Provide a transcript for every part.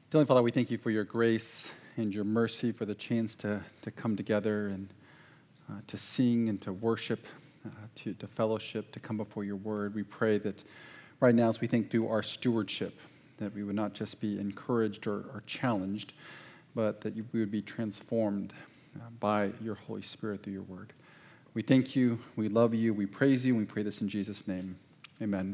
Heavenly Father, we thank you for your grace and your mercy, for the chance to come together and to sing and to worship, to fellowship, to come before your word. We pray that right now, as we think through our stewardship, that we would not just be encouraged or challenged, but that we would be transformed by your Holy Spirit through your word. We thank you, we love you, we praise you, and we pray this in Jesus' name. Amen.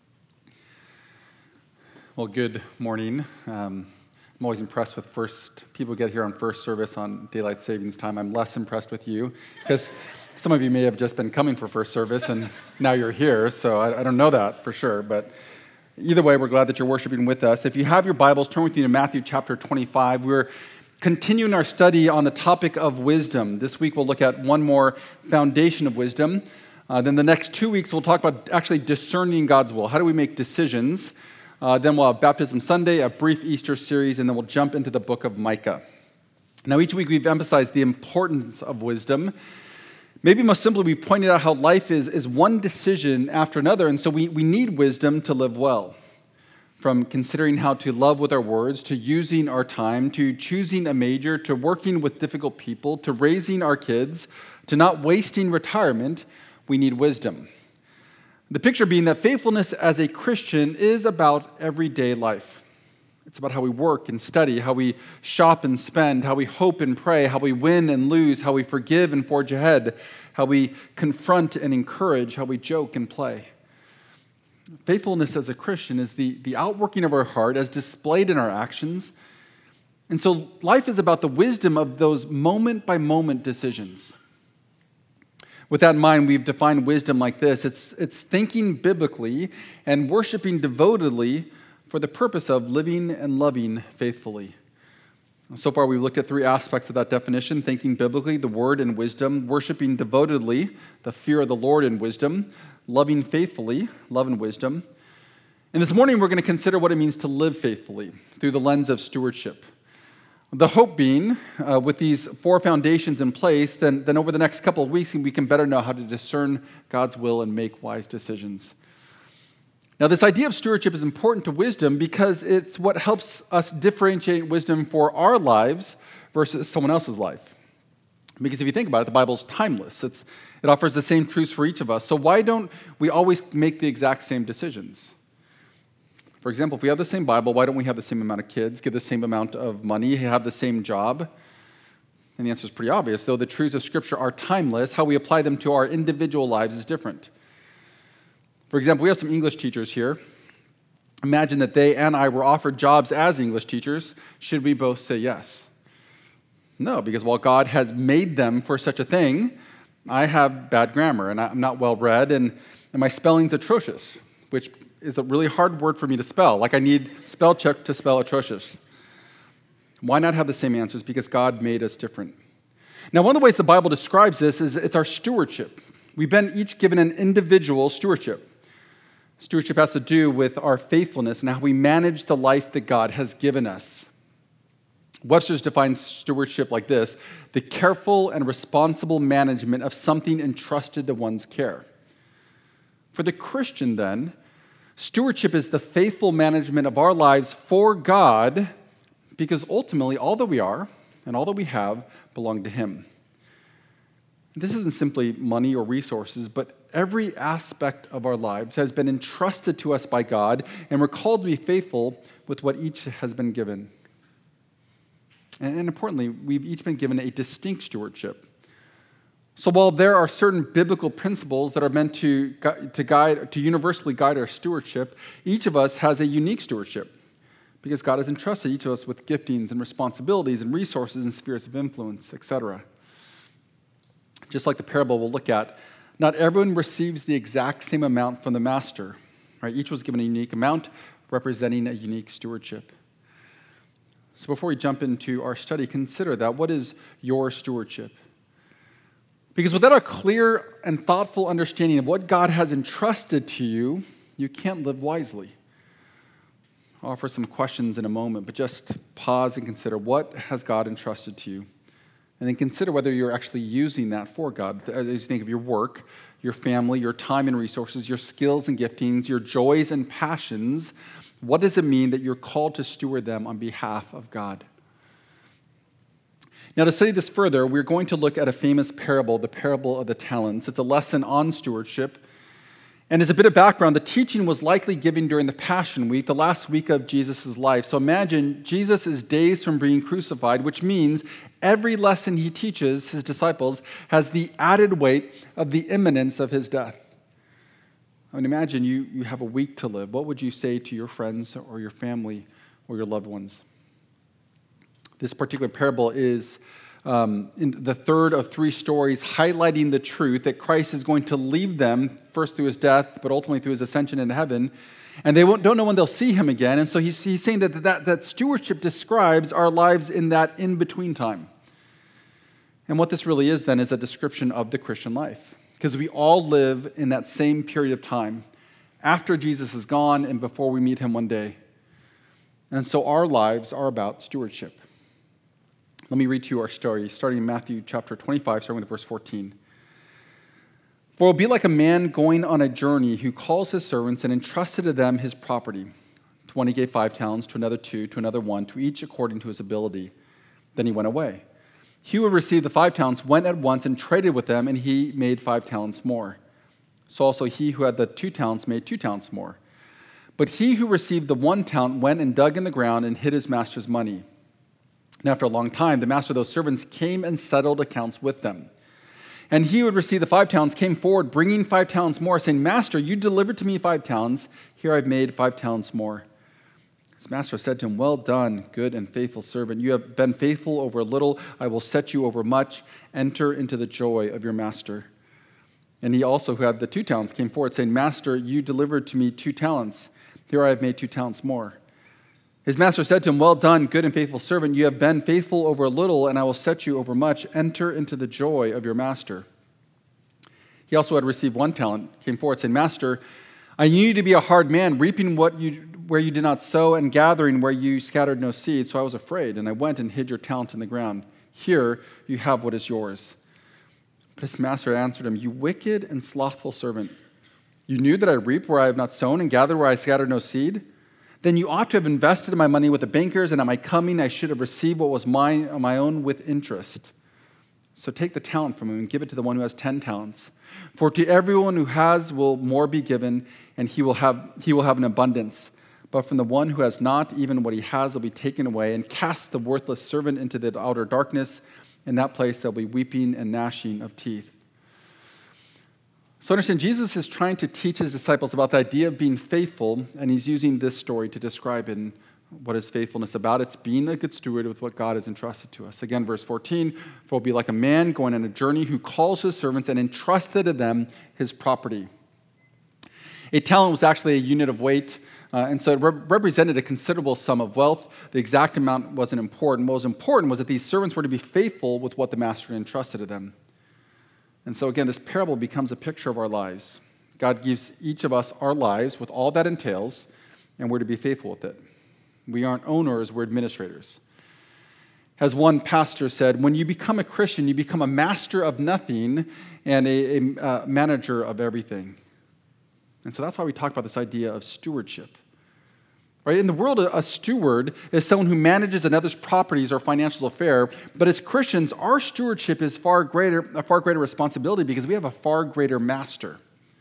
Well, good morning. I'm always impressed with people get here on first service on daylight savings time. I'm less impressed with you because some of you may have just been coming for first service and now you're here, so I don't know that for sure. But either way, we're glad that you're worshiping with us. If you have your Bibles, turn with me to Matthew chapter 25. We're continuing our study on the topic of wisdom. This week we'll look at one more foundation of wisdom. Then the next 2 weeks we'll talk about actually discerning God's will. How do we make decisions? Then we'll have Baptism Sunday, a brief Easter series, and then we'll jump into the book of Micah. Now, each week we've emphasized the importance of wisdom. Maybe most simply, we pointed out how life is one decision after another, and so we need wisdom to live well. From considering how to love with our words, to using our time, to choosing a major, to working with difficult people, to raising our kids, to not wasting retirement, we need wisdom. The picture being that faithfulness as a Christian is about everyday life. It's about how we work and study, how we shop and spend, how we hope and pray, how we win and lose, how we forgive and forge ahead, how we confront and encourage, how we joke and play. Faithfulness as a Christian is the outworking of our heart as displayed in our actions. And so life is about the wisdom of those moment-by-moment decisions. With that in mind, we've defined wisdom like this. It's thinking biblically and worshiping devotedly for the purpose of living and loving faithfully. So far, we've looked at three aspects of that definition: thinking biblically, the word and wisdom; worshiping devotedly, the fear of the Lord and wisdom; loving faithfully, love and wisdom. And this morning, we're going to consider what it means to live faithfully through the lens of stewardship. The hope being, with these four foundations in place, then over the next couple of weeks, we can better know how to discern God's will and make wise decisions. Now, this idea of stewardship is important to wisdom because it's what helps us differentiate wisdom for our lives versus someone else's life. Because if you think about it, the Bible's timeless. It offers the same truths for each of us. So why don't we always make the exact same decisions? For example, if we have the same Bible, why don't we have the same amount of kids, give the same amount of money, have the same job? And the answer is pretty obvious. Though the truths of Scripture are timeless, how we apply them to our individual lives is different. For example, we have some English teachers here. Imagine that they and I were offered jobs as English teachers. Should we both say yes? No, because while God has made them for such a thing, I have bad grammar, and I'm not well-read, and my spelling's atrocious, which is a really hard word for me to spell. Like I need spell check to spell atrocious. Why not have the same answers? Because God made us different. Now, one of the ways the Bible describes this is it's our stewardship. We've been each given an individual stewardship. Stewardship has to do with our faithfulness and how we manage the life that God has given us. Webster's defines stewardship like this: the careful and responsible management of something entrusted to one's care. For the Christian, then, stewardship is the faithful management of our lives for God, because ultimately all that we are and all that we have belong to Him. This isn't simply money or resources, but every aspect of our lives has been entrusted to us by God, and we're called to be faithful with what each has been given. And importantly, we've each been given a distinct stewardship. So while there are certain biblical principles that are meant to universally guide our stewardship, each of us has a unique stewardship because God has entrusted each of us with giftings and responsibilities and resources and spheres of influence, etc. Just like the parable we'll look at, not everyone receives the exact same amount from the master. Right? Each was given a unique amount representing a unique stewardship. So before we jump into our study, consider that. What is your stewardship? Because without a clear and thoughtful understanding of what God has entrusted to you, you can't live wisely. I'll offer some questions in a moment, but just pause and consider, what has God entrusted to you? And then consider whether you're actually using that for God. As you think of your work, your family, your time and resources, your skills and giftings, your joys and passions, What does it mean that you're called to steward them on behalf of God? Now, to study this further, we're going to look at a famous parable, the parable of the talents. It's a lesson on stewardship. And as a bit of background, the teaching was likely given during the Passion Week, the last week of Jesus' life. So imagine Jesus is days from being crucified, which means every lesson he teaches his disciples has the added weight of the imminence of his death. I mean, imagine you have a week to live. What would you say to your friends or your family or your loved ones? This particular parable is in the third of three stories highlighting the truth that Christ is going to leave them, first through his death, but ultimately through his ascension into heaven, and they don't know when they'll see him again. And so he's saying that stewardship describes our lives in that in-between time. And what this really is then is a description of the Christian life, because we all live in that same period of time, after Jesus is gone and before we meet him one day. And so our lives are about stewardship. Let me read to you our story, starting in Matthew chapter 25, starting with verse 14. For it will be like a man going on a journey who calls his servants and entrusted to them his property. To one he gave 5 talents, to another 2, to another 1, to each according to his ability. Then he went away. He who received the 5 talents went at once and traded with them, and he made 5 talents more. So also he who had the 2 talents made 2 talents more. But he who received the 1 talent went and dug in the ground and hid his master's money. And after a long time, the master of those servants came and settled accounts with them. And he who had received the 5 talents came forward, bringing 5 talents more, saying, Master, you delivered to me 5 talents. Here I've made 5 talents more. His master said to him, Well done, good and faithful servant. You have been faithful over a little. I will set you over much. Enter into the joy of your master. And he also, who had the 2 talents, came forward, saying, Master, you delivered to me 2 talents. Here I have made 2 talents more. His master said to him, Well done, good and faithful servant. You have been faithful over a little, and I will set you over much. Enter into the joy of your master. He also had received 1 talent, came forward, saying, Master, I knew you to be a hard man, reaping where you did not sow, and gathering where you scattered no seed. So I was afraid, and I went and hid your talent in the ground. Here you have what is yours. But his master answered him, You wicked and slothful servant. You knew that I reap where I have not sown, and gather where I scattered no seed? Then you ought to have invested my money with the bankers, and at my coming I should have received what was mine on my own with interest. So take the talent from him and give it to the one who has 10 talents. For to everyone who has will more be given, and he will have an abundance. But from the one who has not, even what he has will be taken away. And cast the worthless servant into the outer darkness. In that place there will be weeping and gnashing of teeth. So understand, Jesus is trying to teach his disciples about the idea of being faithful, and he's using this story to describe in what is faithfulness about. It's being a good steward with what God has entrusted to us. Again, verse 14, for it will be like a man going on a journey who calls his servants and entrusted to them his property. A talent was actually a unit of weight, and so it represented a considerable sum of wealth. The exact amount wasn't important. What was important was that these servants were to be faithful with what the master entrusted to them. And so again, this parable becomes a picture of our lives. God gives each of us our lives with all that entails, and we're to be faithful with it. We aren't owners, we're administrators. As one pastor said, when you become a Christian, you become a master of nothing and a manager of everything. And so that's why we talk about this idea of stewardship. Right? In the world, a steward is someone who manages another's properties or financial affair. But as Christians, our stewardship is a far greater responsibility because we have a far greater master.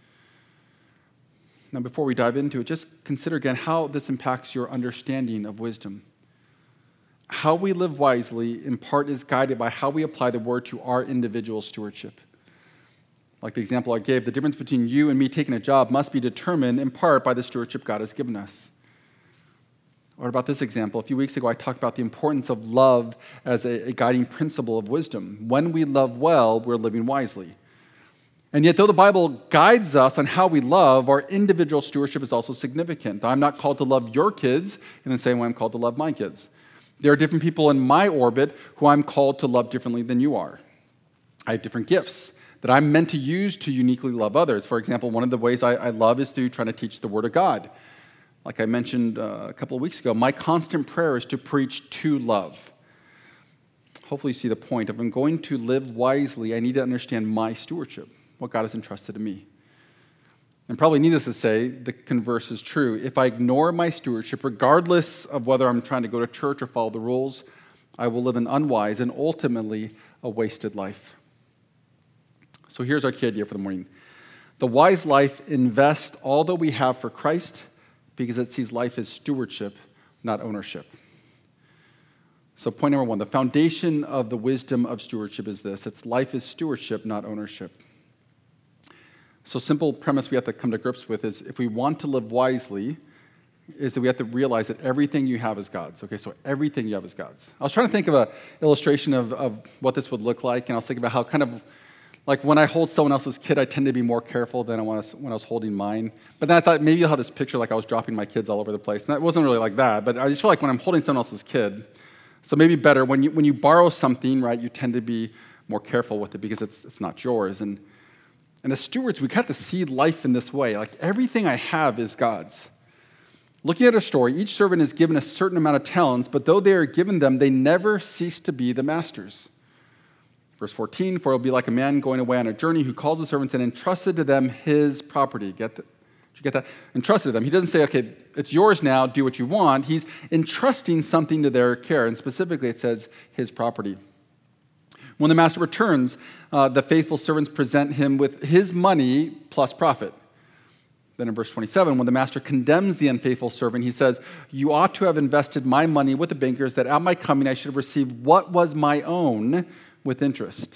Now, before we dive into it, just consider again how this impacts your understanding of wisdom. How we live wisely, in part, is guided by how we apply the word to our individual stewardship. Like the example I gave, the difference between you and me taking a job must be determined in part by the stewardship God has given us. What about this example? A few weeks ago, I talked about the importance of love as a guiding principle of wisdom. When we love well, we're living wisely. And yet, though the Bible guides us on how we love, our individual stewardship is also significant. I'm not called to love your kids in the same way I'm called to love my kids. There are different people in my orbit who I'm called to love differently than you are. I have different gifts that I'm meant to use to uniquely love others. For example, one of the ways I love is through trying to teach the Word of God. Like I mentioned a couple of weeks ago, my constant prayer is to preach to love. Hopefully you see the point. If I'm going to live wisely, I need to understand my stewardship, what God has entrusted to me. And probably needless to say, the converse is true. If I ignore my stewardship, regardless of whether I'm trying to go to church or follow the rules, I will live an unwise and ultimately a wasted life. So here's our key idea for the morning. The wise life invests all that we have for Christ because it sees life as stewardship, not ownership. So point number one, the foundation of the wisdom of stewardship is this. It's life is stewardship, not ownership. So simple premise we have to come to grips with is if we want to live wisely, is that we have to realize that everything you have is God's. Okay, so everything you have is God's. I was trying to think of an illustration of what this would look like, and I was thinking about how kind of, like when I hold someone else's kid, I tend to be more careful than when I was holding mine. But then I thought maybe you'll have this picture like I was dropping my kids all over the place. And it wasn't really like that, but I just feel like when I'm holding someone else's kid, so maybe better, when you borrow something, right, you tend to be more careful with it because it's not yours. And as stewards, we have to see life in this way. Like everything I have is God's. Looking at a story, each servant is given a certain amount of talents, but though they are given them, they never cease to be the masters. Verse 14, for it will be like a man going away on a journey who calls the servants and entrusted to them his property. Did you get that? Entrusted to them. He doesn't say, okay, it's yours now, do what you want. He's entrusting something to their care, and specifically it says his property. When the master returns, the faithful servants present him with his money plus profit. Then in verse 27, when the master condemns the unfaithful servant, he says, you ought to have invested my money with the bankers, that at my coming I should have received what was my own with interest.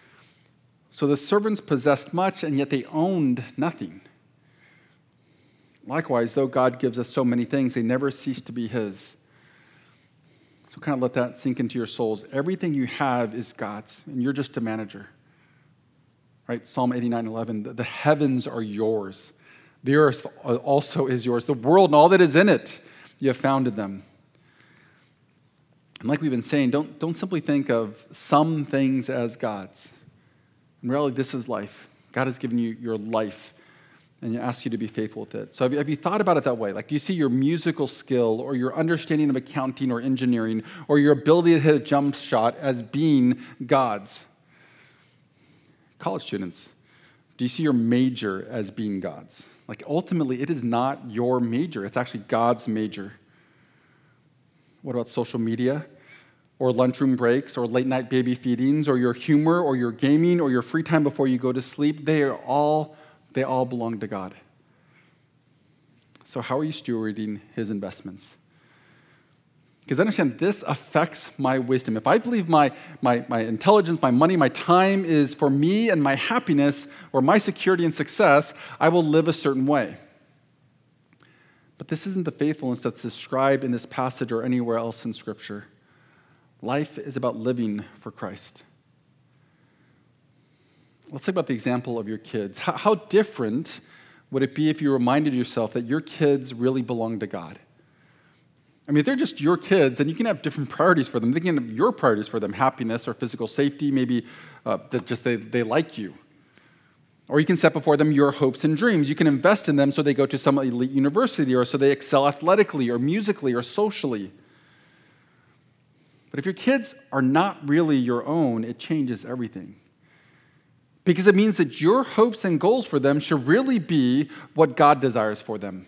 So the servants possessed much, and yet they owned nothing. Likewise, though God gives us so many things, they never cease to be his. So kind of let that sink into your souls. Everything you have is God's, and you're just a manager. Right? Psalm 89:11, the heavens are yours. The earth also is yours. The world and all that is in it, you have founded them. And like we've been saying, don't simply think of some things as God's. In reality, this is life. God has given you your life, and He asks you to be faithful with it. So have you thought about it that way? Like, do you see your musical skill or your understanding of accounting or engineering or your ability to hit a jump shot as being God's? College students, do you see your major as being God's? Like, ultimately, it is not your major. It's actually God's major. What about social media or lunchroom breaks or late-night baby feedings or your humor or your gaming or your free time before you go to sleep? They all belong to God. So how are you stewarding His investments? Because understand, this affects my wisdom. If I believe my intelligence, my money, my time is for me and my happiness or my security and success, I will live a certain way. But this isn't the faithfulness that's described in this passage or anywhere else in Scripture. Life is about living for Christ. Let's think about the example of your kids. How different would it be if you reminded yourself that your kids really belong to God? I mean, if they're just your kids, then you can have different priorities for them. They can have your priorities for them, happiness or physical safety, maybe that just they like you. Or you can set before them your hopes and dreams. You can invest in them so they go to some elite university or so they excel athletically or musically or socially. But if your kids are not really your own, it changes everything. Because it means that your hopes and goals for them should really be what God desires for them.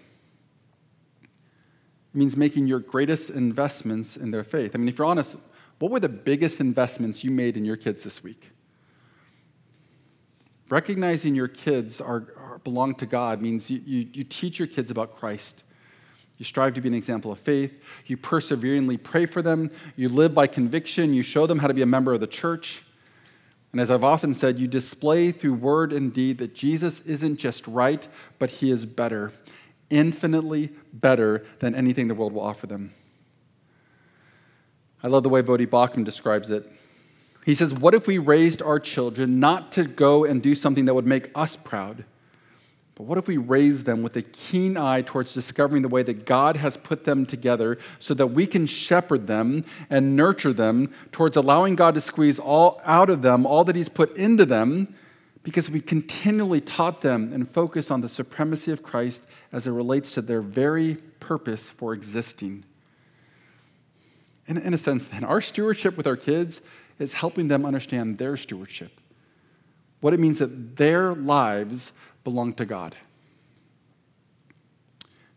It means making your greatest investments in their faith. I mean, if you're honest, what were the biggest investments you made in your kids this week? Recognizing your kids belong to God means you teach your kids about Christ. You strive to be an example of faith. You perseveringly pray for them. You live by conviction. You show them how to be a member of the church. And as I've often said, you display through word and deed that Jesus isn't just right, but He is better. Infinitely better than anything the world will offer them. I love the way Bodhi Bachman describes it. He says, what if we raised our children not to go and do something that would make us proud, but what if we raised them with a keen eye towards discovering the way that God has put them together so that we can shepherd them and nurture them towards allowing God to squeeze all out of them, all that He's put into them, because we continually taught them and focused on the supremacy of Christ as it relates to their very purpose for existing. In a sense, then, our stewardship with our kids is helping them understand their stewardship, what it means that their lives belong to God.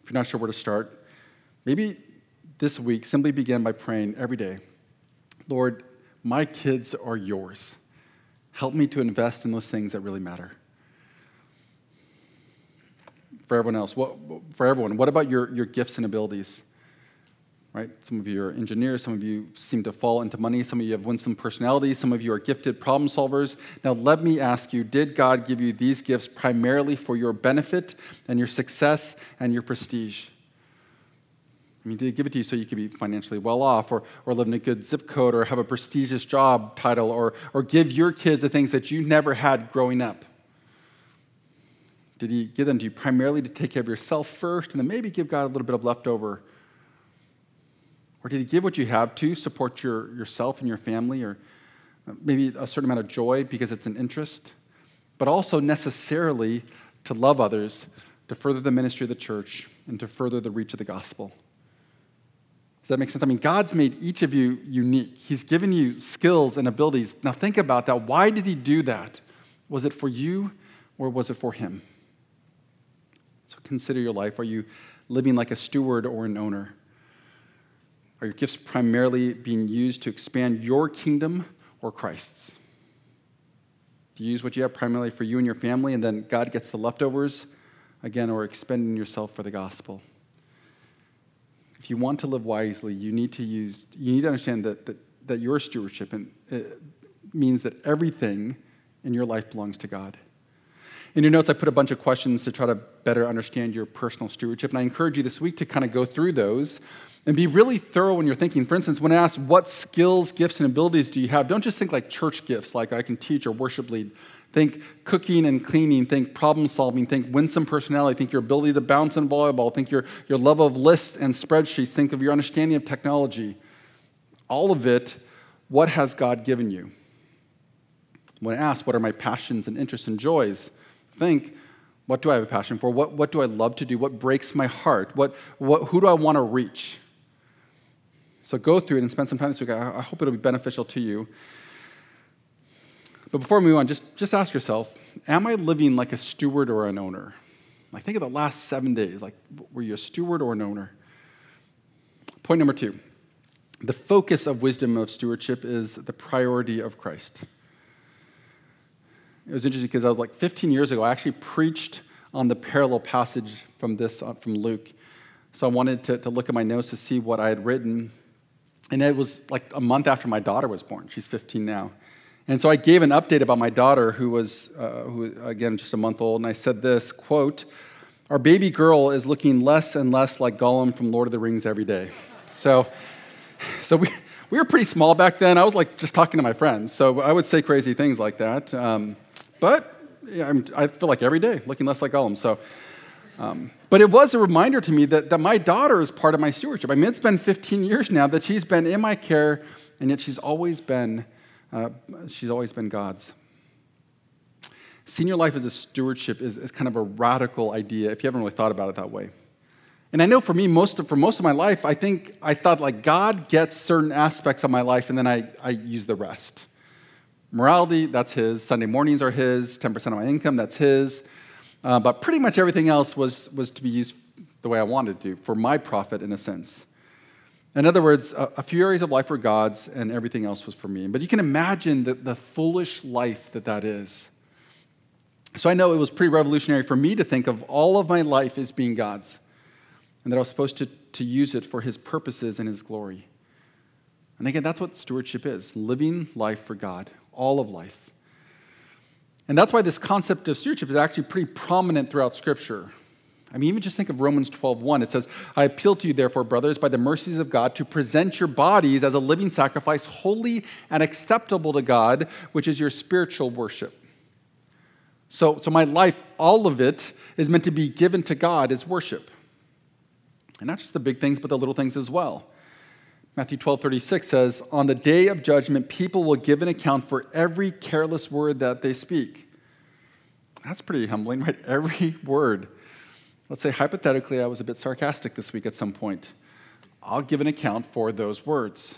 If you're not sure where to start, maybe this week simply begin by praying every day, Lord, my kids are yours. Help me to invest in those things that really matter. For everyone else, what about your gifts and abilities? Right? Some of you are engineers, some of you seem to fall into money, some of you have winsome personalities, some of you are gifted problem solvers. Now let me ask you, did God give you these gifts primarily for your benefit and your success and your prestige? I mean, did he give it to you so you could be financially well off or live in a good zip code or have a prestigious job title or give your kids the things that you never had growing up? Did he give them to you primarily to take care of yourself first and then maybe give God a little bit of leftover? Or did he give what you have to support yourself and your family or maybe a certain amount of joy because it's an interest, but also necessarily to love others, to further the ministry of the church, and to further the reach of the gospel? Does that make sense? I mean, God's made each of you unique. He's given you skills and abilities. Now think about that. Why did he do that? Was it for you or was it for him? So consider your life. Are you living like a steward or an owner? Are your gifts primarily being used to expand your kingdom or Christ's? Do you use what you have primarily for you and your family, and then God gets the leftovers, again, or expending yourself for the gospel? If you want to live wisely, you need to understand that your stewardship means that everything in your life belongs to God. In your notes, I put a bunch of questions to try to better understand your personal stewardship, and I encourage you this week to kind of go through those and be really thorough when you're thinking. For instance, when I ask what skills, gifts, and abilities do you have, don't just think like church gifts, like I can teach or worship lead. Think cooking and cleaning, think problem solving, think winsome personality, think your ability to bounce in volleyball, think your love of lists and spreadsheets, think of your understanding of technology. All of it, what has God given you? When I ask, what are my passions and interests and joys? Think, what do I have a passion for? What do I love to do? What breaks my heart? Who do I want to reach? So go through it and spend some time this week. I hope it'll be beneficial to you. But before we move on, just ask yourself, am I living like a steward or an owner? Like think of the last 7 days. Like, were you a steward or an owner? Point number 2. The focus of wisdom of stewardship is the priority of Christ. It was interesting because I was like 15 years ago, I actually preached on the parallel passage from Luke. So I wanted to look at my notes to see what I had written. And it was like a month after my daughter was born. She's 15 now. And so I gave an update about my daughter who was, again, just a month old. And I said this, quote, "Our baby girl is looking less and less like Gollum from Lord of the Rings every day." So we were pretty small back then. I was like just talking to my friends. So I would say crazy things like that. But yeah, I feel like every day looking less like Gollum. So, but it was a reminder to me that my daughter is part of my stewardship. I mean, it's been 15 years now that she's been in my care, and yet she's always been God's. Senior life as a stewardship is kind of a radical idea if you haven't really thought about it that way. And I know for me, for most of my life, I thought like God gets certain aspects of my life, and then I use the rest. Morality, that's his. Sunday mornings are his. 10% of my income, that's his. But pretty much everything else was to be used the way I wanted to, for my profit in a sense. In other words, a few areas of life were God's and everything else was for me. But you can imagine the foolish life that is. So I know it was pretty revolutionary for me to think of all of my life as being God's and that I was supposed to use it for his purposes and his glory. And again, that's what stewardship is, living life for God, all of life. And that's why this concept of stewardship is actually pretty prominent throughout Scripture. I mean, even just think of Romans 12:1. It says, "I appeal to you, therefore, brothers, by the mercies of God, to present your bodies as a living sacrifice, holy and acceptable to God, which is your spiritual worship." So my life, all of it, is meant to be given to God as worship. And not just the big things, but the little things as well. Matthew 12:36 says, "On the day of judgment, people will give an account for every careless word that they speak." That's pretty humbling, right? Every word. Let's say, hypothetically, I was a bit sarcastic this week at some point. I'll give an account for those words.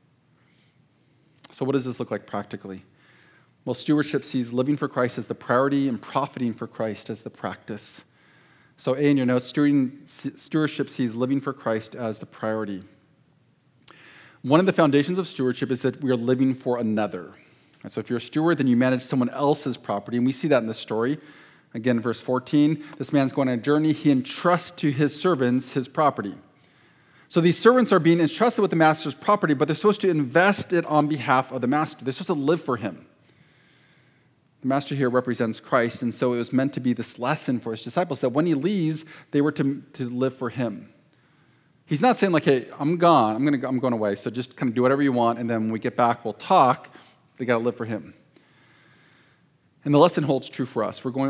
So what does this look like practically? Well, stewardship sees living for Christ as the priority and profiting for Christ as the practice. So A in your notes, stewardship sees living for Christ as the priority. One of the foundations of stewardship is that we are living for another. And so if you're a steward, then you manage someone else's property, and we see that in the story. Again, verse 14, this man's going on a journey. He entrusts to his servants his property. So these servants are being entrusted with the master's property, but they're supposed to invest it on behalf of the master. They're supposed to live for him. The master here represents Christ, and so it was meant to be this lesson for his disciples that when he leaves, they were to live for him. He's not saying like, hey, I'm gone, I'm going away, so just kind of do whatever you want, and then when we get back, we'll talk. They got to live for him. And the lesson holds true for us. We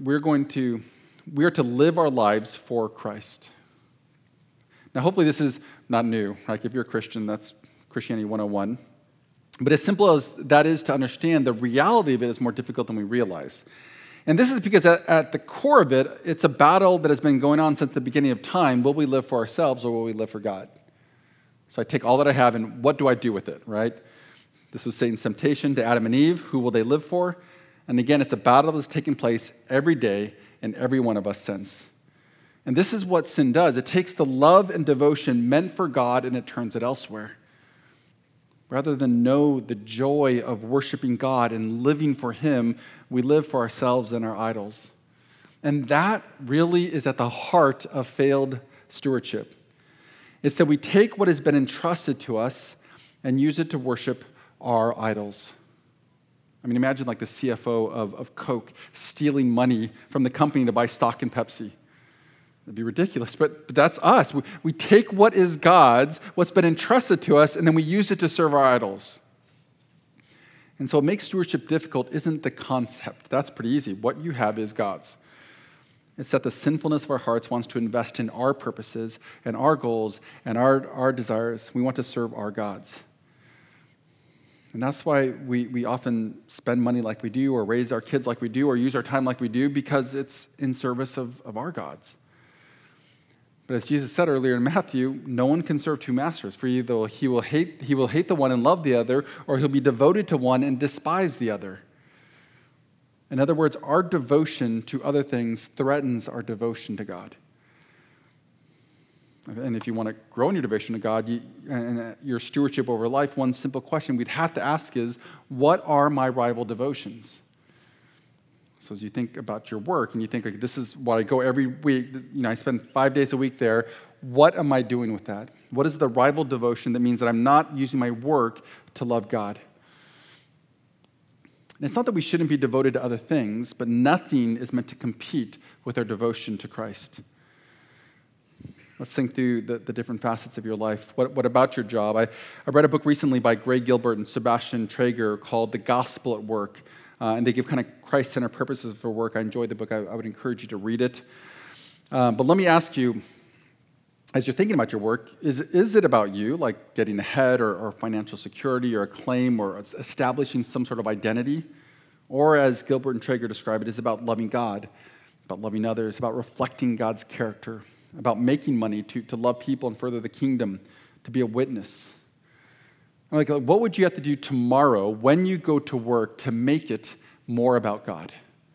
are to live our lives for Christ. Now, hopefully this is not new. Like if you're a Christian, that's Christianity 101. But as simple as that is to understand, the reality of it is more difficult than we realize. And this is because at the core of it, it's a battle that has been going on since the beginning of time. Will we live for ourselves or will we live for God? So I take all that I have and what do I do with it, right? This was Satan's temptation to Adam and Eve. Who will they live for? And again, it's a battle that's taking place every day in every one of us since. And this is what sin does. It takes the love and devotion meant for God and it turns it elsewhere. Rather than know the joy of worshiping God and living for him, we live for ourselves and our idols. And that really is at the heart of failed stewardship. It's that we take what has been entrusted to us and use it to worship our idols. I mean, imagine like the CFO of Coke stealing money from the company to buy stock in Pepsi. That'd be ridiculous, but that's us. We take what is God's, what's been entrusted to us, and then we use it to serve our idols. And so what makes stewardship difficult isn't the concept. That's pretty easy. What you have is God's. It's that the sinfulness of our hearts wants to invest in our purposes and our goals and our desires. We want to serve our gods. And that's why we often spend money like we do or raise our kids like we do or use our time like we do because it's in service of our gods. But as Jesus said earlier in Matthew, no one can serve two masters, for either he will hate the one and love the other, or he'll be devoted to one and despise the other. In other words, our devotion to other things threatens our devotion to God. And if you want to grow in your devotion to God and your stewardship over life, one simple question we'd have to ask is, what are my rival devotions? So as you think about your work and you think, like, this is what I go every week, I spend 5 days a week there, what am I doing with that? What is the rival devotion that means that I'm not using my work to love God? And it's not that we shouldn't be devoted to other things, but nothing is meant to compete with our devotion to Christ. Let's think through the different facets of your life. What about your job? I read a book recently by Greg Gilbert and Sebastian Traeger called The Gospel at Work. And they give kind of Christ-centered purposes for work. I enjoyed the book. I would encourage you to read it. But let me ask you, as you're thinking about your work, is it about you, like getting ahead or financial security or acclaim or establishing some sort of identity? Or as Gilbert and Traeger describe it, is it about loving God, about loving others, about reflecting God's character, about making money to love people and further the kingdom, to be a witness? Like, what would you have to do tomorrow when you go to work to make it more about God?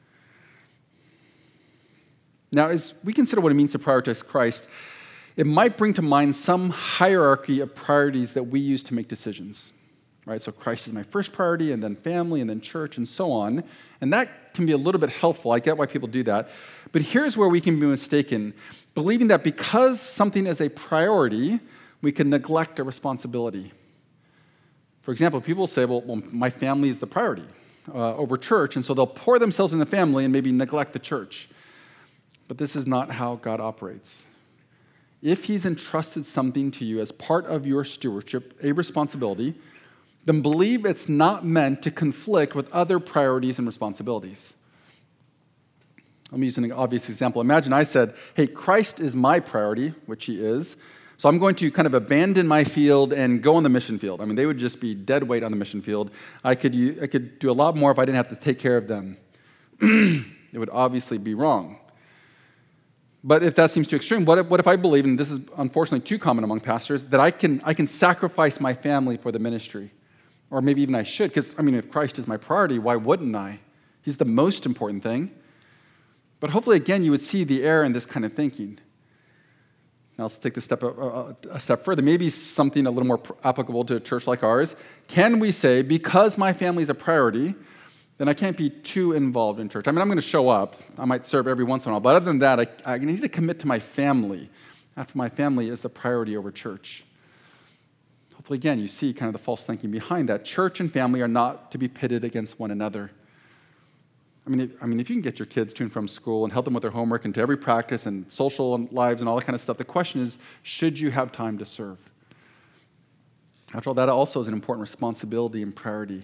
Now, as we consider what it means to prioritize Christ, it might bring to mind some hierarchy of priorities that we use to make decisions, right? So Christ is my first priority, and then family, and then church, and so on. And that can be a little bit helpful. I get why people do that. But here's where we can be mistaken, believing that because something is a priority, we can neglect a responsibility. For example, people say, well, my family is the priority over church, and so they'll pour themselves in the family and maybe neglect the church. But this is not how God operates. If he's entrusted something to you as part of your stewardship, a responsibility, then believe it's not meant to conflict with other priorities and responsibilities. Let me use an obvious example. Imagine I said, hey, Christ is my priority, which he is, so I'm going to kind of abandon my field and go on the mission field. I mean, they would just be dead weight on the mission field. I could do a lot more if I didn't have to take care of them. It would obviously be wrong. But if that seems too extreme, what if I believe, and this is unfortunately too common among pastors, that I can sacrifice my family for the ministry? Or maybe even I should, because, if Christ is my priority, why wouldn't I? He's the most important thing. But hopefully, again, you would see the error in this kind of thinking. Now let's take this a step further. Maybe something a little more applicable to a church like ours. Can we say, because my family is a priority, then I can't be too involved in church? I mean, I'm going to show up. I might serve every once in a while. But other than that, I need to commit to my family. After my family is the priority over church. Hopefully, again, you see kind of the false thinking behind that. Church and family are not to be pitted against one another. I mean, if you can get your kids to and from school and help them with their homework and to every practice and social lives and all that kind of stuff, the question is, should you have time to serve? After all, that also is an important responsibility and priority.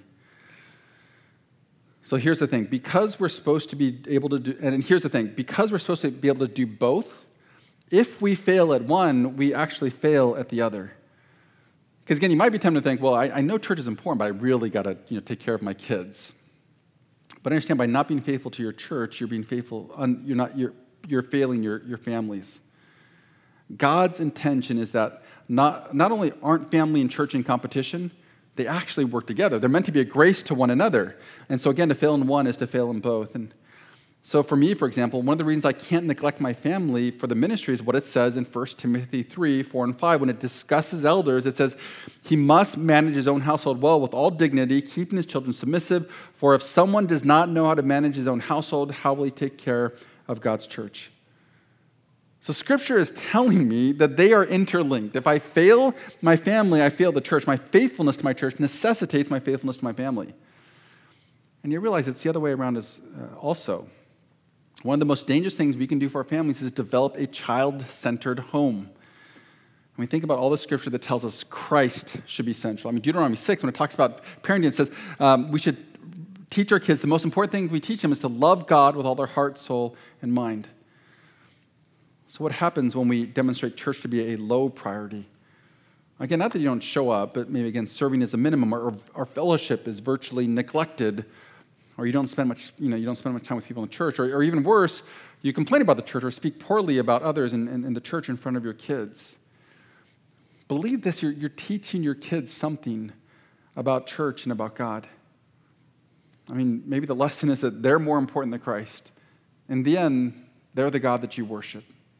So here's the thing. Because we're supposed to be able to do, and here's the thing. Because we're supposed to be able to do both, if we fail at one, we actually fail at the other. Because again, you might be tempted to think, well, I know church is important, but I really got to take care of my kids. But understand, by not being faithful to your church, you're being faithful. You're failing your families. God's intention is that not only aren't family and church in competition, they actually work together. They're meant to be a grace to one another. And so again, to fail in one is to fail in both. And so for me, for example, one of the reasons I can't neglect my family for the ministry is what it says in 1 Timothy 3, 4, and 5. When it discusses elders, it says, he must manage his own household well with all dignity, keeping his children submissive. For if someone does not know how to manage his own household, how will he take care of God's church? So Scripture is telling me that they are interlinked. If I fail my family, I fail the church. My faithfulness to my church necessitates my faithfulness to my family. And you realize it's the other way around also. One of the most dangerous things we can do for our families is develop a child-centered home. When we think about all the Scripture that tells us Christ should be central. I mean, Deuteronomy 6, when it talks about parenting, it says we should teach our kids, the most important thing we teach them is to love God with all their heart, soul, and mind. So what happens when we demonstrate church to be a low priority? Again, not that you don't show up, but maybe, again, serving as a minimum, or our fellowship is virtually neglected, or you don't spend much time with people in church, or even worse, you complain about the church or speak poorly about others in the church in front of your kids. Believe this, you're teaching your kids something about church and about God. I mean, maybe the lesson is that they're more important than Christ. In the end, they're the God that you worship.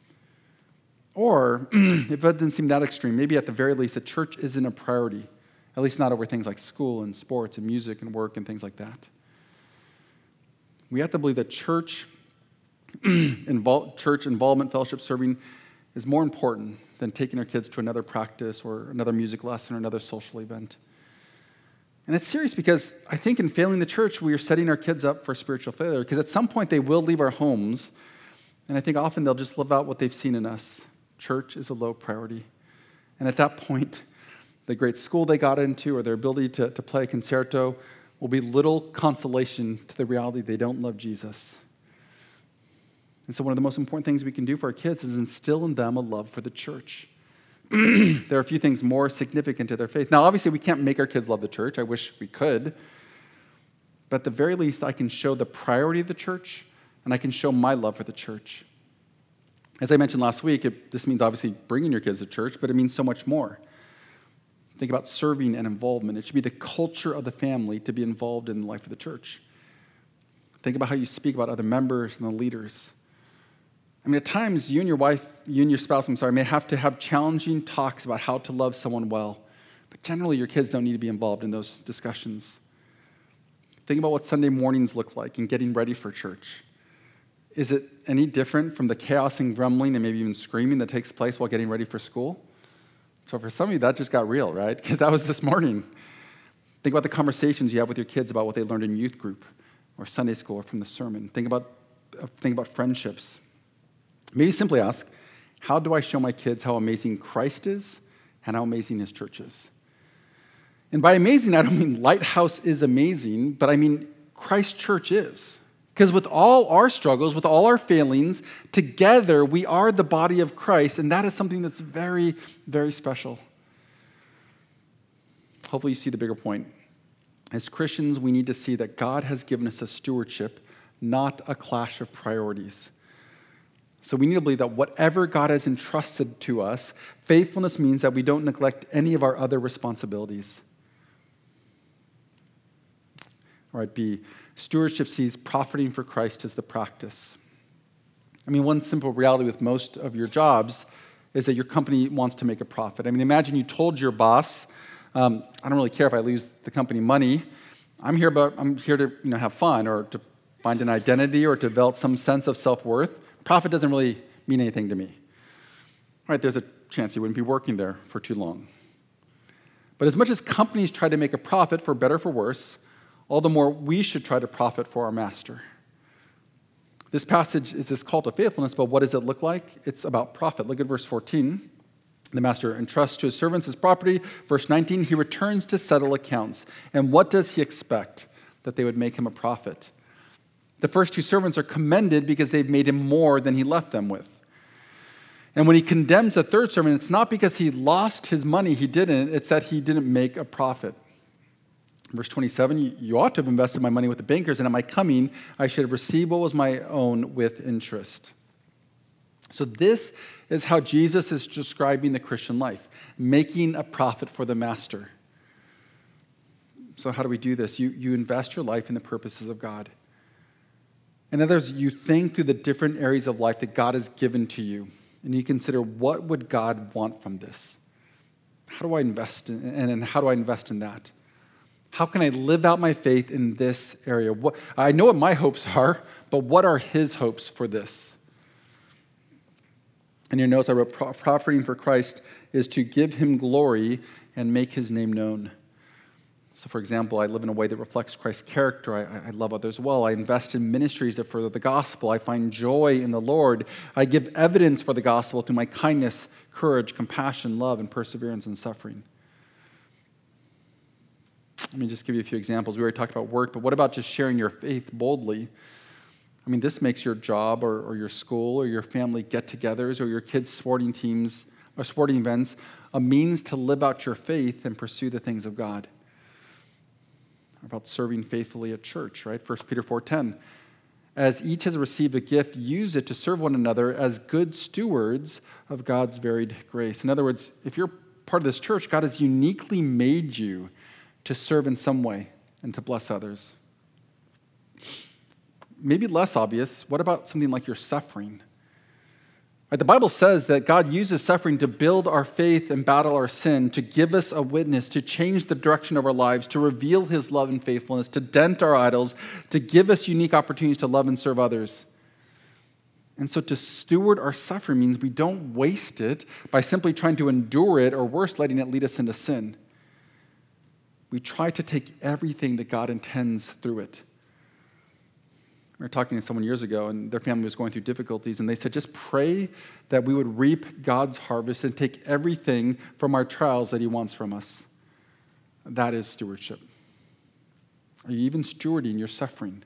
Or, if it doesn't seem that extreme, maybe at the very least, the church isn't a priority, at least not over things like school and sports and music and work and things like that. We have to believe that church involvement, fellowship, serving is more important than taking our kids to another practice or another music lesson or another social event. And it's serious because I think in failing the church, we are setting our kids up for spiritual failure, because at some point they will leave our homes, and I think often they'll just live out what they've seen in us. Church is a low priority. And at that point, the great school they got into or their ability to play a concerto will be little consolation to the reality they don't love Jesus. And so one of the most important things we can do for our kids is instill in them a love for the church. There are a few things more significant to their faith. Now, obviously, we can't make our kids love the church. I wish we could. But at the very least, I can show the priority of the church, and I can show my love for the church. As I mentioned last week, this means obviously bringing your kids to church, but it means so much more. Think about serving and involvement. It should be the culture of the family to be involved in the life of the church. Think about how you speak about other members and the leaders. I mean, at times, you and your spouse, may have to have challenging talks about how to love someone well. But generally, your kids don't need to be involved in those discussions. Think about what Sunday mornings look like and getting ready for church. Is it any different from the chaos and grumbling and maybe even screaming that takes place while getting ready for school? So for some of you, that just got real, right? Because that was this morning. Think about the conversations you have with your kids about what they learned in youth group or Sunday school or from the sermon. Think about friendships. Maybe simply ask, how do I show my kids how amazing Christ is and how amazing his church is? And by amazing, I don't mean Lighthouse is amazing, but I mean Christ Church is. Because with all our struggles, with all our failings, together we are the body of Christ, and that is something that's very, very special. Hopefully you see the bigger point. As Christians, we need to see that God has given us a stewardship, not a clash of priorities. So we need to believe that whatever God has entrusted to us, faithfulness means that we don't neglect any of our other responsibilities. All right, B, stewardship sees profiting for Christ as the practice. I mean, one simple reality with most of your jobs is that your company wants to make a profit. I mean, imagine you told your boss, I don't really care if I lose the company money. I'm here to have fun or to find an identity or to develop some sense of self-worth. Profit doesn't really mean anything to me. Right? There's a chance you wouldn't be working there for too long. But as much as companies try to make a profit, for better or for worse, all the more we should try to profit for our master. This passage is this call to faithfulness, but what does it look like? It's about profit. Look at verse 14. The master entrusts to his servants his property. Verse 19, he returns to settle accounts. And what does he expect? That they would make him a profit. The first two servants are commended because they've made him more than he left them with. And when he condemns the third servant, it's not because he lost his money, he didn't. It's that he didn't make a profit. Verse 27, you ought to have invested my money with the bankers, and at my coming, I should have received what was my own with interest. So this is how Jesus is describing the Christian life, making a profit for the master. So how do we do this? You invest your life in the purposes of God. In other words, you think through the different areas of life that God has given to you, and you consider, what would God want from this? How do I invest in, and how do I invest in that? How can I live out my faith in this area? I know what my hopes are, but what are his hopes for this? In your notes, I wrote, profiting for Christ is to give him glory and make his name known. So, for example, I live in a way that reflects Christ's character. I love others well. I invest in ministries that further the gospel. I find joy in the Lord. I give evidence for the gospel through my kindness, courage, compassion, love, and perseverance in suffering. Let me just give you a few examples. We already talked about work, but what about just sharing your faith boldly? I mean, this makes your job or your school or your family get-togethers or your kids' sporting teams or sporting events a means to live out your faith and pursue the things of God. About serving faithfully at church, right? 1 Peter 4:10. As each has received a gift, use it to serve one another as good stewards of God's varied grace. In other words, if you're part of this church, God has uniquely made you to serve in some way and to bless others. Maybe less obvious, what about something like your suffering? Right, the Bible says that God uses suffering to build our faith and battle our sin, to give us a witness, to change the direction of our lives, to reveal his love and faithfulness, to dent our idols, to give us unique opportunities to love and serve others. And so to steward our suffering means we don't waste it by simply trying to endure it or worse, letting it lead us into sin. We try to take everything that God intends through it. We were talking to someone years ago, and their family was going through difficulties, and they said, just pray that we would reap God's harvest and take everything from our trials that he wants from us. That is stewardship. Are you even stewarding your suffering?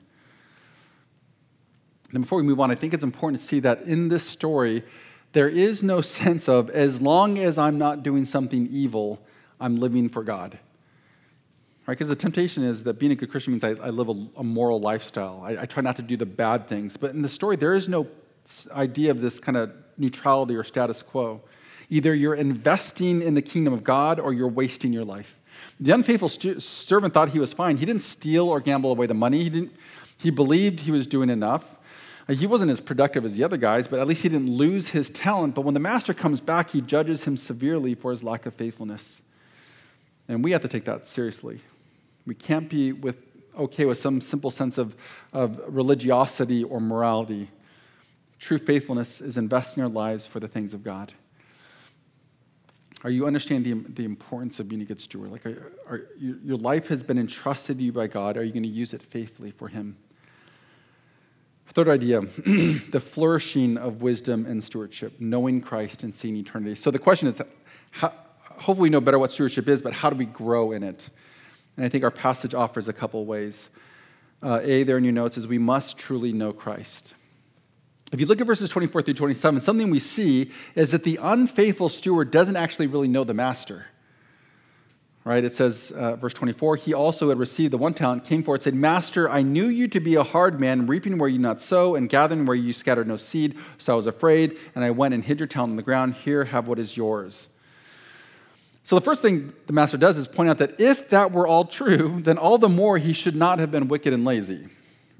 And before we move on, I think it's important to see that in this story, there is no sense of, as long as I'm not doing something evil, I'm living for God. Right? Because the temptation is that being a good Christian means I live a moral lifestyle. I try not to do the bad things. But in the story, there is no idea of this kind of neutrality or status quo. Either you're investing in the kingdom of God or you're wasting your life. The unfaithful servant thought he was fine. He didn't steal or gamble away the money. He believed he was doing enough. He wasn't as productive as the other guys, but at least he didn't lose his talent. But when the master comes back, he judges him severely for his lack of faithfulness. And we have to take that seriously. We can't be okay with some simple sense of religiosity or morality. True faithfulness is investing our lives for the things of God. Are you understanding the importance of being a good steward? Like, your life has been entrusted to you by God. Are you going to use it faithfully for him? Third idea, the flourishing of wisdom and stewardship, knowing Christ and seeing eternity. So the question is, hopefully we know better what stewardship is, but how do we grow in it? And I think our passage offers a couple ways. A, there in your notes, is we must truly know Christ. If you look at verses 24 through 27, something we see is that the unfaithful steward doesn't actually really know the master. Right? It says, verse 24, he also had received the 1 talent, came forward, said, Master, I knew you to be a hard man, reaping where you not sow, and gathering where you scattered no seed. So I was afraid, and I went and hid your talent on the ground. Here, have what is yours. So the first thing the master does is point out that if that were all true, then all the more he should not have been wicked and lazy.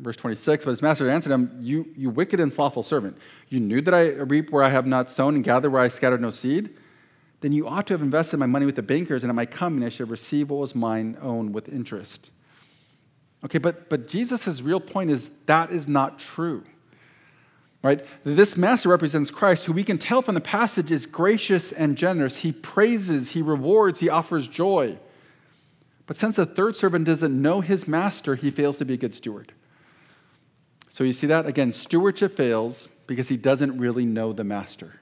Verse 26, but his master answered him, you wicked and slothful servant. You knew that I reap where I have not sown and gather where I scattered no seed? Then you ought to have invested my money with the bankers, and at my coming I should receive what was mine own with interest. Okay, but Jesus' real point is that is not true. Right? This master represents Christ, who we can tell from the passage is gracious and generous. He praises, he rewards, he offers joy. But since the third servant doesn't know his master, he fails to be a good steward. So you see that? Again, stewardship fails because he doesn't really know the master.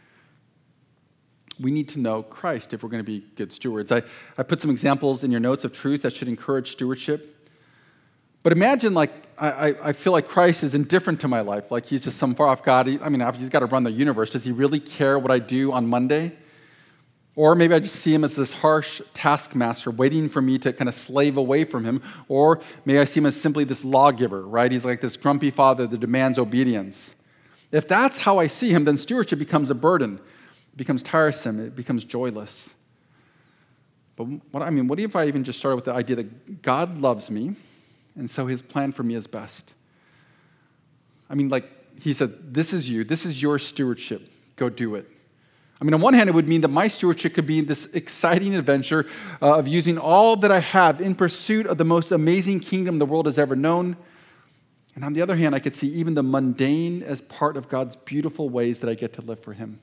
We need to know Christ if we're going to be good stewards. I put some examples in your notes of truth that should encourage stewardship. But imagine, I feel like Christ is indifferent to my life, like he's just some far-off God. He's got to run the universe. Does he really care what I do on Monday? Or maybe I just see him as this harsh taskmaster waiting for me to kind of slave away from him. Or maybe I see him as simply this lawgiver, right? He's like this grumpy father that demands obedience. If that's how I see him, then stewardship becomes a burden. It becomes tiresome. It becomes joyless. But what if I even just started with the idea that God loves me, and so his plan for me is best? He said, this is you. This is your stewardship. Go do it. On one hand, it would mean that my stewardship could be this exciting adventure of using all that I have in pursuit of the most amazing kingdom the world has ever known. And on the other hand, I could see even the mundane as part of God's beautiful ways that I get to live for him.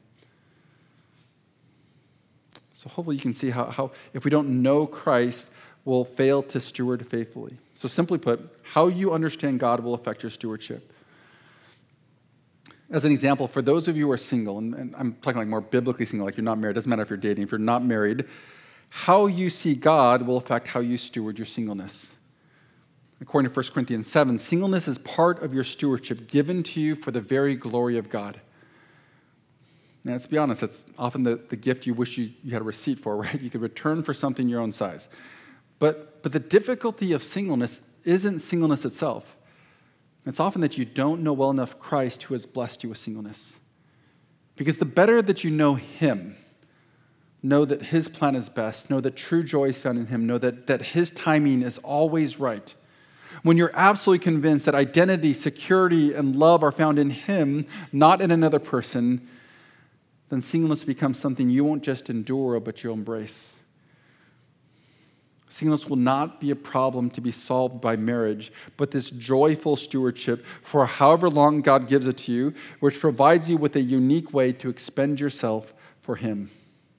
So hopefully you can see how if we don't know Christ, we'll fail to steward faithfully. So simply put, how you understand God will affect your stewardship. As an example, for those of you who are single, and I'm talking more biblically single, like you're not married, doesn't matter if you're dating, if you're not married, how you see God will affect how you steward your singleness. According to 1 Corinthians 7, singleness is part of your stewardship given to you for the very glory of God. Now, let's be honest, it's often the gift you wish you had a receipt for, right? You could return for something your own size. But the difficulty of singleness isn't singleness itself. It's often that you don't know well enough Christ who has blessed you with singleness. Because the better that you know him, know that his plan is best, know that true joy is found in him, know that his timing is always right. When you're absolutely convinced that identity, security, and love are found in him, not in another person, then singleness becomes something you won't just endure, but you'll embrace. Singleness will not be a problem to be solved by marriage, but this joyful stewardship for however long God gives it to you, which provides you with a unique way to expend yourself for him.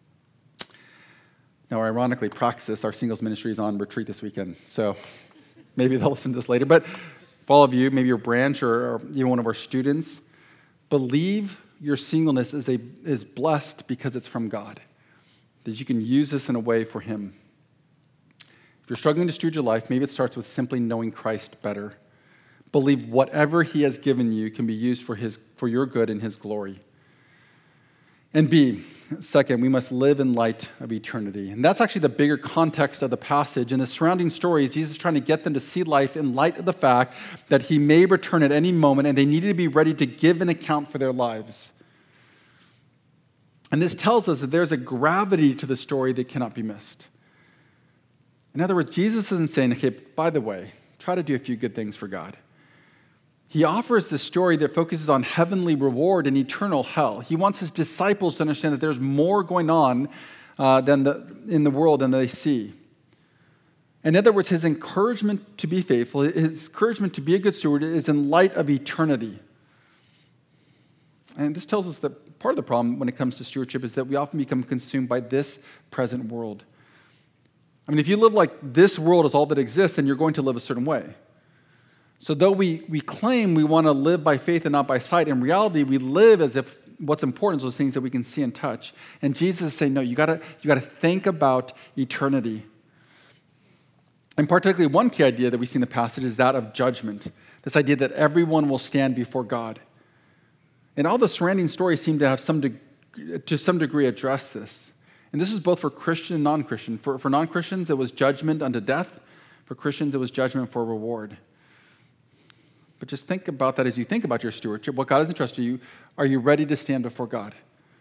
Now, ironically, Praxis, our singles ministry, is on retreat this weekend, so maybe they'll listen to this later. But for all of you, maybe your branch or even one of our students, believe your singleness is blessed because it's from God, that you can use this in a way for him. If you're struggling to steward your life, maybe it starts with simply knowing Christ better. Believe whatever he has given you can be used for your good and his glory. And B, second, we must live in light of eternity. And that's actually the bigger context of the passage. In the surrounding stories, Jesus is trying to get them to see life in light of the fact that he may return at any moment, and they needed to be ready to give an account for their lives. And this tells us that there's a gravity to the story that cannot be missed. In other words, Jesus isn't saying, okay, by the way, try to do a few good things for God. He offers this story that focuses on heavenly reward and eternal hell. He wants his disciples to understand that there's more going on in the world than they see. In other words, his encouragement to be faithful, his encouragement to be a good steward is in light of eternity. And this tells us that part of the problem when it comes to stewardship is that we often become consumed by this present world. If you live like this world is all that exists, then you're going to live a certain way. So though we claim we want to live by faith and not by sight, in reality, we live as if what's important is those things that we can see and touch. And Jesus is saying, no, you gotta think about eternity. And particularly one key idea that we see in the passage is that of judgment, this idea that everyone will stand before God. And all the surrounding stories seem to have to some degree address this. And this is both for Christian and non-Christian. For non-Christians, it was judgment unto death. For Christians, it was judgment for reward. But just think about that as you think about your stewardship, what God has entrusted you. Are you ready to stand before God?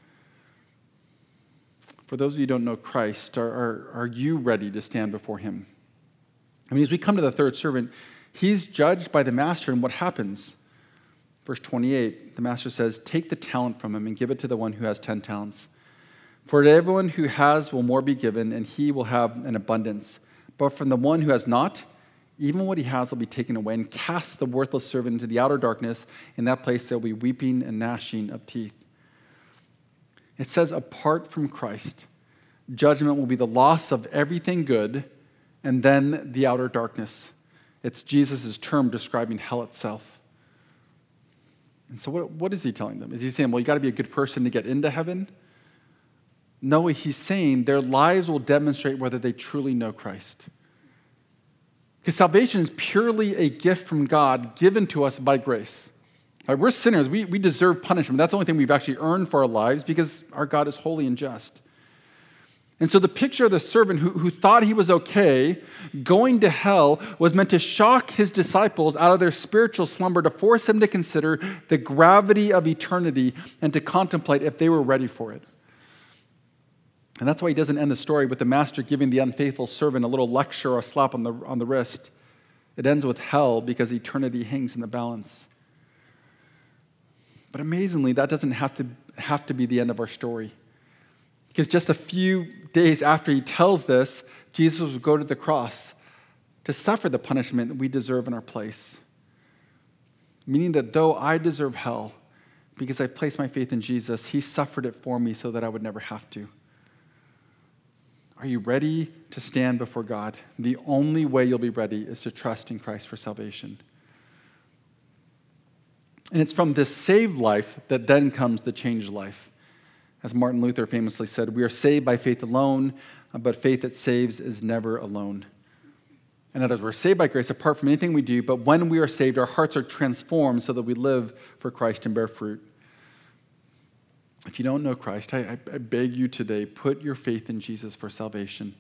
For those of you who don't know Christ, are you ready to stand before him? As we come to the third servant, He's judged by the master, and what happens? Verse 28, the master says, take the talent from him and give it to the one who has 10 talents. For to everyone who has will more be given, and he will have an abundance. But from the one who has not, even what he has will be taken away, and cast the worthless servant into the outer darkness. In that place there will be weeping and gnashing of teeth. It says, apart from Christ, judgment will be the loss of everything good, and then the outer darkness. It's Jesus' term describing hell itself. And so what is he telling them? Is he saying, well, you got to be a good person to get into heaven? No, he's saying their lives will demonstrate whether they truly know Christ. Because salvation is purely a gift from God given to us by grace. Right, we're sinners. We deserve punishment. That's the only thing we've actually earned for our lives because our God is holy and just. And so the picture of the servant who thought he was okay going to hell was meant to shock his disciples out of their spiritual slumber, to force them to consider the gravity of eternity and to contemplate if they were ready for it. And that's why he doesn't end the story with the master giving the unfaithful servant a little lecture or a slap on the wrist. It ends with hell because eternity hangs in the balance. But amazingly, that doesn't have to be the end of our story. Because just a few days after he tells this, Jesus will go to the cross to suffer the punishment that we deserve in our place. Meaning that though I deserve hell, because I've placed my faith in Jesus, he suffered it for me so that I would never have to. Are you ready to stand before God? The only way you'll be ready is to trust in Christ for salvation. And it's from this saved life that then comes the changed life. As Martin Luther famously said, we are saved by faith alone, but faith that saves is never alone. In other words, we're saved by grace apart from anything we do, but when we are saved, our hearts are transformed so that we live for Christ and bear fruit. If you don't know Christ, I beg you today, put your faith in Jesus for salvation.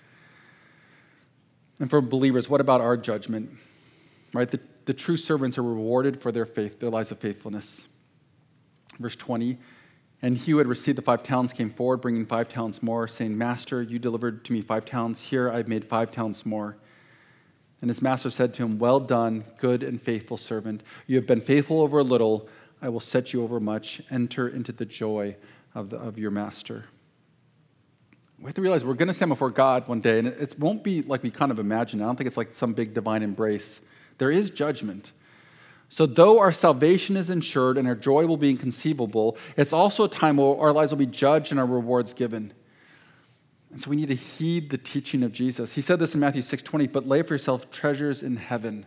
And for believers, what about our judgment? Right? The true servants are rewarded for their faith, their lives of faithfulness. Verse 20, and he who had received the 5 talents came forward, bringing 5 talents more, saying, Master, you delivered to me 5 talents. Here I've made 5 talents more. And his master said to him, well done, good and faithful servant. You have been faithful over a little. I will set you over much. Enter into the joy of your master. We have to realize we're going to stand before God one day, and it won't be like we kind of imagine. I don't think it's like some big divine embrace. There is judgment. So though our salvation is ensured and our joy will be inconceivable, it's also a time where our lives will be judged and our rewards given. And so we need to heed the teaching of Jesus. He said this in Matthew 6:20, but lay for yourself treasures in heaven.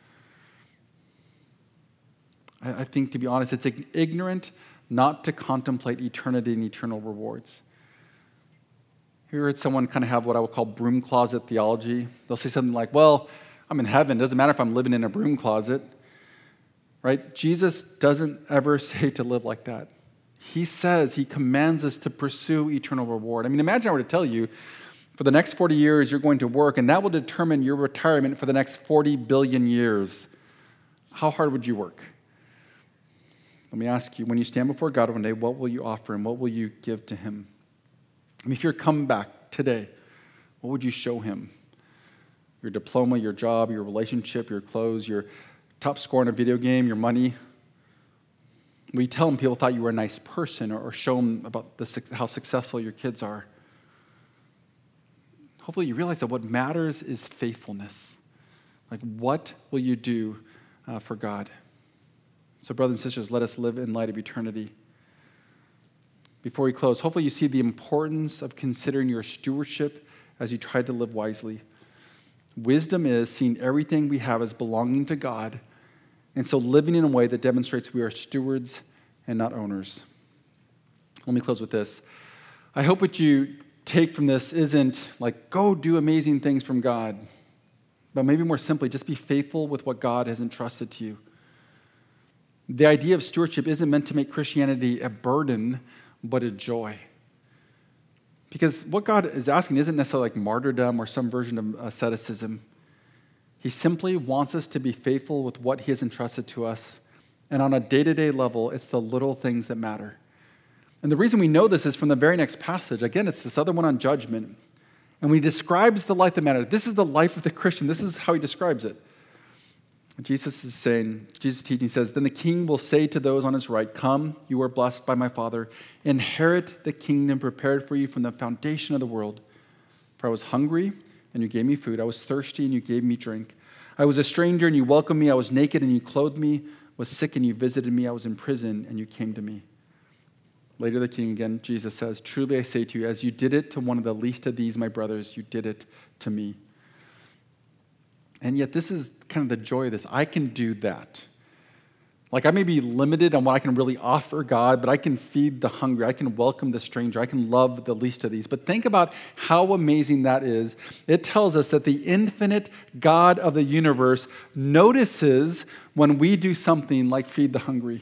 I think, to be honest, it's ignorant not to contemplate eternity and eternal rewards. Have you heard someone kind of have what I would call broom closet theology? They'll say something like, well, I'm in heaven. It doesn't matter if I'm living in a broom closet. Right? Jesus doesn't ever say to live like that. He says, he commands us to pursue eternal reward. I mean, imagine I were to tell you, for the next 40 years, you're going to work, and that will determine your retirement for the next 40 billion years. How hard would you work? Let me ask you, when you stand before God one day, what will you offer him? What will you give to him? I mean, if you're coming back today, what would you show him? Your diploma, your job, your relationship, your clothes, your top score in a video game, your money? Will you tell them people thought you were a nice person, or show them about how successful your kids are? Hopefully you realize that what matters is faithfulness. Like, what will you do for God? So brothers and sisters, let us live in light of eternity. Before we close, hopefully you see the importance of considering your stewardship as you try to live wisely. Wisdom is seeing everything we have as belonging to God, and so living in a way that demonstrates we are stewards and not owners. Let me close with this. I hope what you take from this isn't like, go do amazing things from God, but maybe more simply, just be faithful with what God has entrusted to you. The idea of stewardship isn't meant to make Christianity a burden, but a joy. Because what God is asking isn't necessarily like martyrdom or some version of asceticism. He simply wants us to be faithful with what he has entrusted to us. And on a day-to-day level, it's the little things that matter. And the reason we know this is from the very next passage. Again, it's this other one on judgment. And when he describes the life that matters, this is the life of the Christian. This is how he describes it. Jesus teaching, he says, then the king will say to those on his right, come, you are blessed by my Father. Inherit the kingdom prepared for you from the foundation of the world. For I was hungry, and you gave me food. I was thirsty, and you gave me drink. I was a stranger, and you welcomed me. I was naked, and you clothed me. I was sick, and you visited me. I was in prison, and you came to me. Later the king again, Jesus says, truly I say to you, as you did it to one of the least of these, my brothers, you did it to me. And yet this is kind of the joy of this. I can do that. Like I may be limited on what I can really offer God, but I can feed the hungry. I can welcome the stranger. I can love the least of these. But think about how amazing that is. It tells us that the infinite God of the universe notices when we do something like feed the hungry.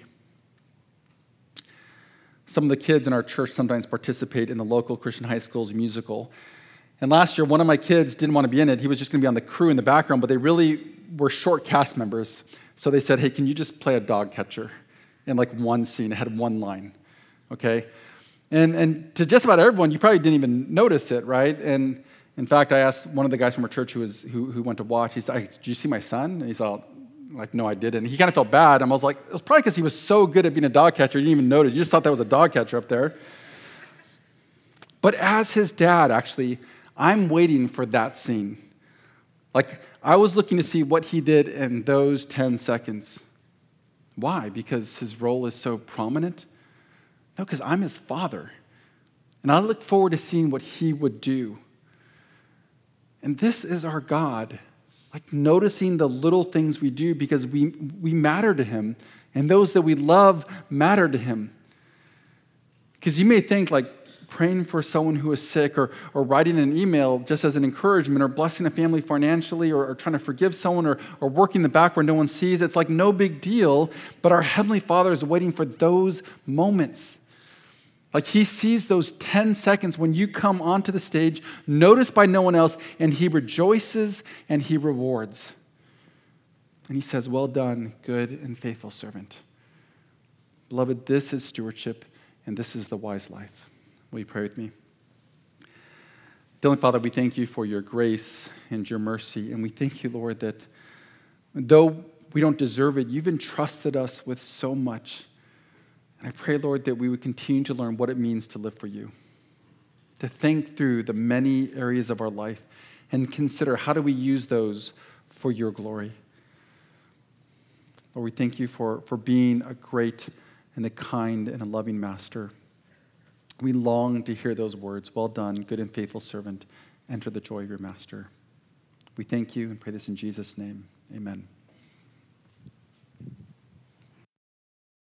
Some of the kids in our church sometimes participate in the local Christian high school's musical. And last year, one of my kids didn't want to be in it. He was just going to be on the crew in the background, but they really were short cast members. So they said, hey, can you just play a dog catcher in like one scene? It had one line, okay? And to just about everyone, you probably didn't even notice it, right? And in fact, I asked one of the guys from our church who went to watch, he said, did you see my son? And he's all like, no, I didn't. And he kind of felt bad. And I was like, it was probably because he was so good at being a dog catcher, you didn't even notice. You just thought that was a dog catcher up there. But as his dad, actually, I'm waiting for that scene. Like, I was looking to see what he did in those 10 seconds. Why? Because his role is so prominent? No, because I'm his father. And I look forward to seeing what he would do. And this is our God, like noticing the little things we do because we matter to him. And those that we love matter to him. Because you may think like, praying for someone who is sick or writing an email just as an encouragement or blessing a family financially or trying to forgive someone or working the back where no one sees. It's like no big deal, but our Heavenly Father is waiting for those moments. Like he sees those 10 seconds when you come onto the stage, noticed by no one else, and he rejoices and he rewards. And he says, well done, good and faithful servant. Beloved, this is stewardship and this is the wise life. Will you pray with me? Heavenly Father, we thank you for your grace and your mercy. And we thank you, Lord, that though we don't deserve it, you've entrusted us with so much. And I pray, Lord, that we would continue to learn what it means to live for you, to think through the many areas of our life and consider how do we use those for your glory. Lord, we thank you for being a great and a kind and a loving master. We long to hear those words, well done, good and faithful servant, enter the joy of your master. We thank you and pray this in Jesus' name. Amen.